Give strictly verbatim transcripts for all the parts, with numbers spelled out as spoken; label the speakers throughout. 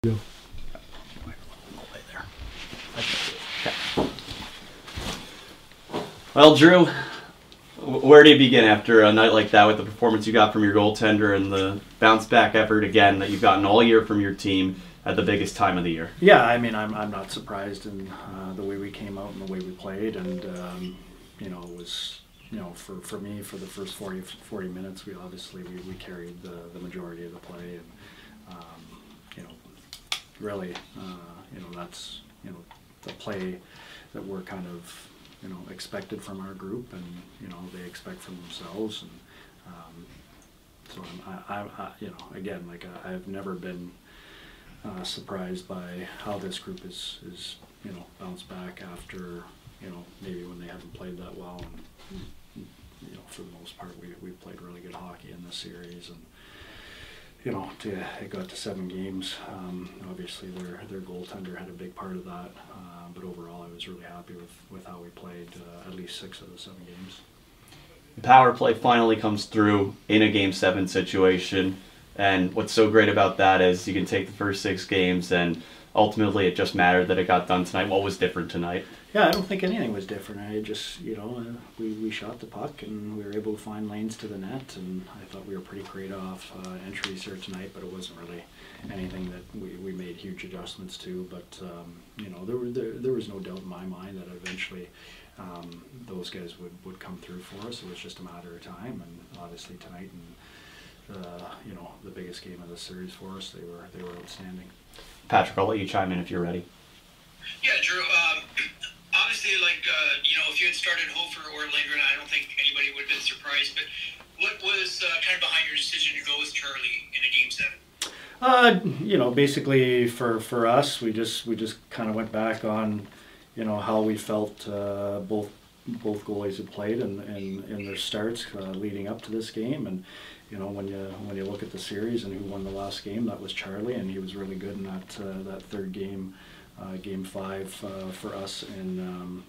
Speaker 1: Go.
Speaker 2: Well, Drew, where do you begin after a night like that with the performance you got from your goaltender and the bounce back effort again that you've gotten all year from your team at the biggest time of the year?
Speaker 1: Yeah, I mean, I'm I'm not surprised in uh, the way we came out and the way we played, and um, you know, it was you know for, for me for the first forty, forty minutes, we obviously we, we carried the, the majority of the play, and um, you know, really, uh, you know, that's you know the play that we're kind of you know expected from our group, and you know they expect from themselves, and um, so I'm, I, I, I you know again like uh, I've never been Uh, surprised by how this group is, is you know, bounced back after, you know, maybe when they haven't played that well. And, you know, for the most part, we, we played really good hockey in this series. And, you know, to, it got to seven games. Um, obviously, their their goaltender had a big part of that. Uh, but overall, I was really happy with, with how we played uh, at least six of the seven games.
Speaker 2: The power play finally comes through in a Game seven situation. And what's so great about that is you can take the first six games, and ultimately it just mattered that it got done tonight. What was different tonight?
Speaker 1: Yeah, I don't think anything was different. I just, you know, uh, we, we shot the puck and we were able to find lanes to the net, and I thought we were pretty great off uh, entries here tonight, but it wasn't really anything that we, we made huge adjustments to. But, um, you know, there, were, there, there was no doubt in my mind that eventually um, those guys would, would come through for us. It was just a matter of time, and obviously tonight, and Uh, you know, the biggest game of the series for us. They were they were outstanding.
Speaker 2: Patrick, I'll let you chime in if you're ready.
Speaker 3: Yeah, Drew. Um, obviously, like uh, you know, if you had started Hofer or Lindgren, I don't think anybody would have been surprised. But what was uh, kind of behind your decision to go with Charlie in a game seven?
Speaker 1: Uh, you know, basically for for us, we just we just kind of went back on, you know, how we felt uh, both both goalies had played in in, in their starts uh, leading up to this game. And you know, when you when you look at the series and who won the last game, that was Charlie, and he was really good in that uh, that third game, uh, game five uh, for us in um,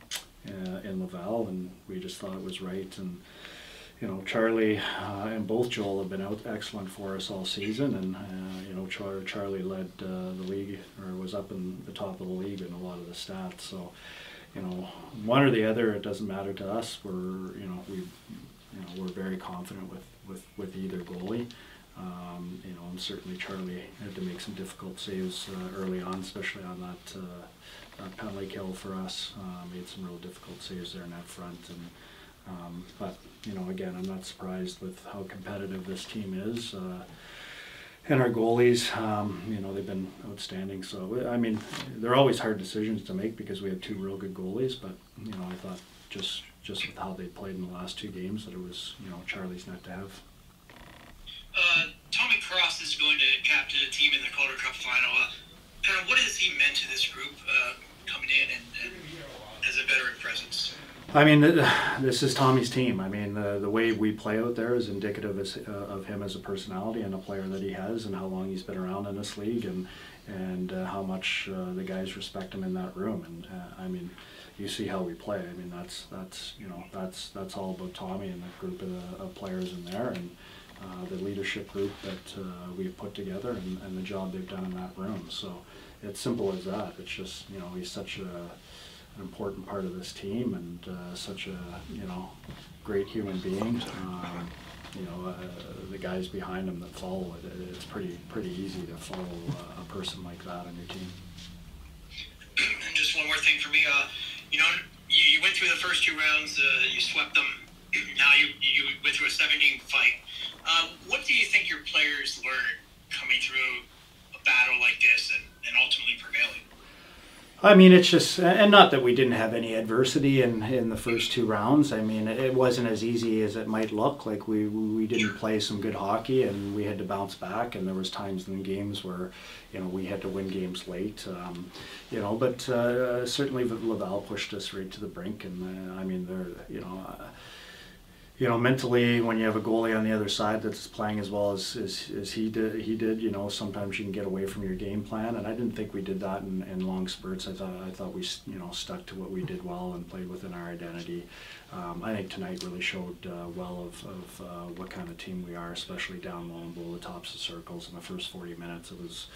Speaker 1: uh, in Laval, and we just thought it was right. And you know, Charlie uh, and both Joel have been out excellent for us all season, and uh, you know, Char- Charlie led uh, the league, or was up in the top of the league in a lot of the stats. So, you know, one or the other, it doesn't matter to us. We're you know we you know we're very confident with. with, with either goalie. Um, you know, and certainly Charlie had to make some difficult saves uh, early on, especially on that, uh, that penalty kill for us. Uh, made some real difficult saves there in that front. And um, but, you know, again, I'm not surprised with how competitive this team is. Uh, and our goalies, um, you know, they've been outstanding. So, I mean, they're always hard decisions to make because we have two real good goalies. But, you know, I thought just just with how they played in the last two games, that it was, you know, Charlie's net to have.
Speaker 3: Uh, Tommy Cross is going to captain the team in the Calder Cup final. Uh, kind of what has he meant to this group uh, coming in and, and as a veteran presence?
Speaker 1: I mean, this is Tommy's team. I mean, the, the way we play out there is indicative as, uh, of him as a personality and a player that he has, and how long he's been around in this league, and and uh, how much uh, the guys respect him in that room. And uh, I mean, you see how we play. I mean, that's that's you know that's that's all about Tommy and the group of, uh, of players in there, and uh, the leadership group that uh, we've put together, and, and the job they've done in that room. So it's simple as that. It's just, you know, he's such a an important part of this team, and uh, such a you know great human being. Um, you know, uh, the guys behind him that follow it, it's pretty pretty easy to follow uh, a person like that on your team.
Speaker 3: And just one more thing for me. Uh, you know, you, you went through the first two rounds. Uh, you swept them. Now you you went through a seven-game fight. Uh, what do you think your players learned coming through a battle like this and, and ultimately prevailing?
Speaker 1: I mean, it's just, and not that we didn't have any adversity in, in the first two rounds. I mean, it wasn't as easy as it might look. Like we we didn't play some good hockey, and we had to bounce back. And there was times in games where, you know, we had to win games late. Um, you know, but uh, certainly Laval pushed us right to the brink. And uh, I mean, they're you know. Uh, You know, mentally, when you have a goalie on the other side that's playing as well as, as, as he did, he did. You know, sometimes you can get away from your game plan, and I didn't think we did that in, in long spurts. I thought I thought we you know stuck to what we did well and played within our identity. Um, I think tonight really showed uh, well of, of uh, what kind of team we are, especially down low and below the tops of circles in the first forty minutes. It was,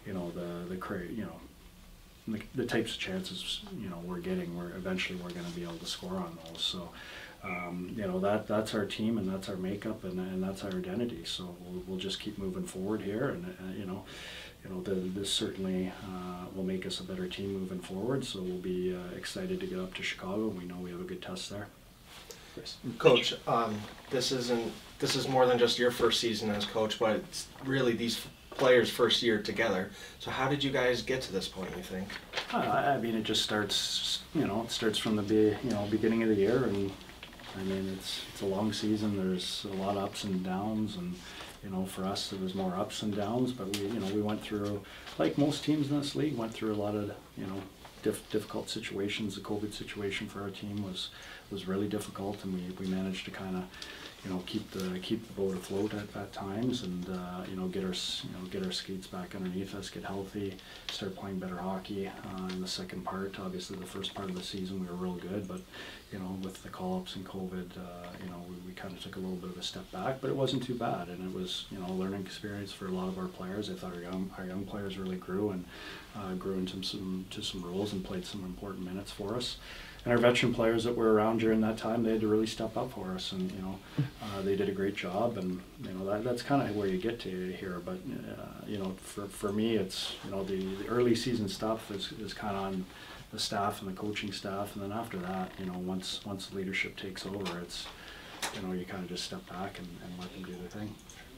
Speaker 1: you know, the the cra you know. The, the types of chances, you know, we're getting, we're eventually we're going to be able to score on those. So, um, you know, that that's our team and that's our makeup and, and that's our identity. So we'll, we'll just keep moving forward here, and uh, you know, you know, the, this certainly uh, will make us a better team moving forward. So we'll be uh, excited to get up to Chicago. We know we have a good test there.
Speaker 2: Chris.
Speaker 4: Coach, um, this isn't this is more than just your first season as coach, but it's really these players' first year together. So how did you guys get to this point, you think?
Speaker 1: Uh, I mean, it just starts, you know, it starts from the be, you know, beginning of the year, and I mean, it's it's a long season. There's a lot of ups and downs, and you know, for us, there was more ups and downs. But we, you know, we went through, like most teams in this league, went through a lot of, you know, diff difficult situations. The COVID situation for our team was was really difficult, and we we managed to kind of, you know, keep the keep the boat afloat at, at times, and uh, you know, get our you know get our skates back underneath us, get healthy, start playing better hockey. Uh, in the second part, obviously, the first part of the season we were real good, but you know, with the call-ups and COVID, uh, you know, we, we kind of took a little bit of a step back, but it wasn't too bad, and it was, you know, a learning experience for a lot of our players. I thought our young our young players really grew and uh, grew into some to some roles and played some important minutes for us. And our veteran players that were around during that time, they had to really step up for us, and you know, uh, they did a great job. And you know, that, that's kind of where you get to here. But uh, you know, for for me, it's, you know, the, the early season stuff is is kind of on the staff and the coaching staff, and then after that, you know, once once the leadership takes over, it's, you know, you kind of just step back and, and let them do their thing.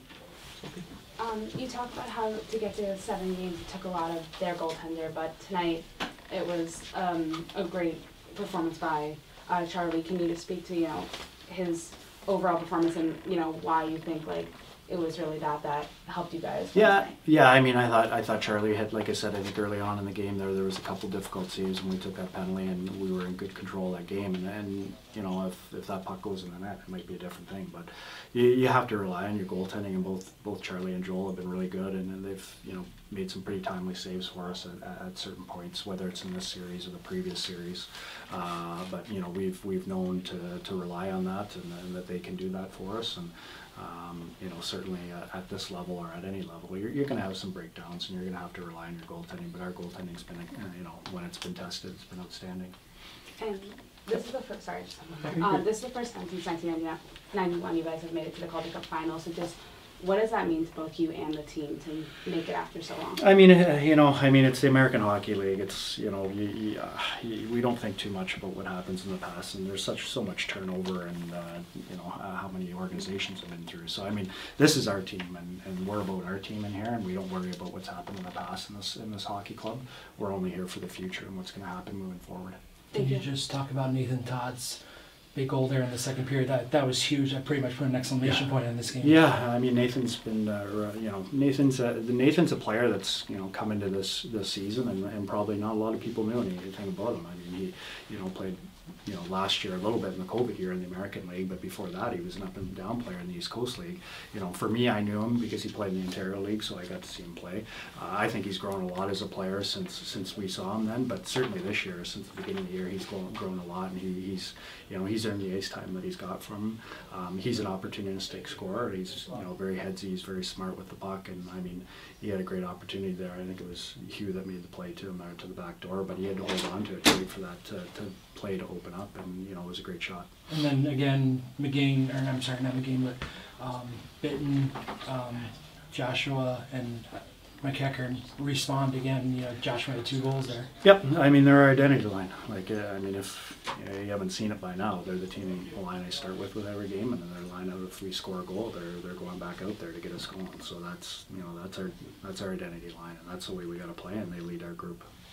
Speaker 5: Um, you talked about how to get to seven games it took a lot of their goaltender, but tonight it was um, a great performance by uh, Charlie. Can you just speak to, you know, his overall performance and, you know, why you think like it was really that that helped you guys?
Speaker 1: Yeah,
Speaker 5: Wednesday?
Speaker 1: yeah. I mean, I thought I thought Charlie had, like I said, I think early on in the game there there was a couple difficult saves when we took that penalty, and we were in good control of that game. And and you know, if if that puck goes in the net, it might be a different thing. But you you have to rely on your goaltending, and both both Charlie and Joel have been really good, and, and they've, you know, made some pretty timely saves for us at, at certain points, whether it's in this series or the previous series. Uh, but you know, we've we've known to to rely on that, and, and that they can do that for us. And Um, you know, certainly uh, at this level or at any level, you're, you're going to have some breakdowns, and you're going to have to rely on your goaltending. But our goaltending's been, uh, you know, when it's been tested, it's been outstanding.
Speaker 5: And this is the first. Sorry, just um, this is the first time since nineteen ninety-one you guys have made it to the Calder Cup final. So just, what does that mean to both you and the team to make it after so long?
Speaker 1: I mean, uh, you know, I mean, it's the American Hockey League. It's, you know, you, you, uh, you, we don't think too much about what happens in the past, and there's such so much turnover, and uh, you know, uh, how many organizations have been through. So I mean, this is our team, and, and we're about our team in here, and we don't worry about what's happened in the past in this in this hockey club. We're only here for the future and what's going to happen moving forward.
Speaker 6: Can
Speaker 5: Thank
Speaker 6: you
Speaker 5: you.
Speaker 6: just talk about Nathan Todd's big goal there in the second period? That that was huge. That pretty much put an exclamation
Speaker 1: Yeah.
Speaker 6: point in this game.
Speaker 1: Yeah, I mean, Nathan's been, uh, you know, Nathan's a, Nathan's a player that's, you know, come into this this season, and, and probably not a lot of people knew anything about him. I mean, he, you know, played, you know, last year a little bit in the COVID year in the American League, but before that he was an up and down player in the East Coast League. You know, for me, I knew him because he played in the Ontario League, so I got to see him play. Uh, I think he's grown a lot as a player since since we saw him then, but certainly this year, since the beginning of the year, he's grown, grown a lot, and he, he's, you know, he's earned the ice time that he's got from him. Um, he's an opportunistic scorer. He's, you know, very headsy. He's very smart with the puck, and I mean, he had a great opportunity there. I think it was Hugh that made the play to him, or to the back door, but he had to hold on to it to wait for that to, to play to open up, and you know, it was a great shot.
Speaker 6: And then again, McGain, or I'm sorry, not McGain, but um, Bitten, um, Joshua, and McEachern respond again. You know, Joshua had two goals there.
Speaker 1: Yep, I mean, they're our identity line. Like, uh, I mean, if you, know, you haven't seen it by now, they're the team, the line I start with with every game, and then their line out, if we score a goal, they're they're going back out there to get us going. So that's, you know, that's our that's our identity line, and that's the way we got to play, and they lead our group.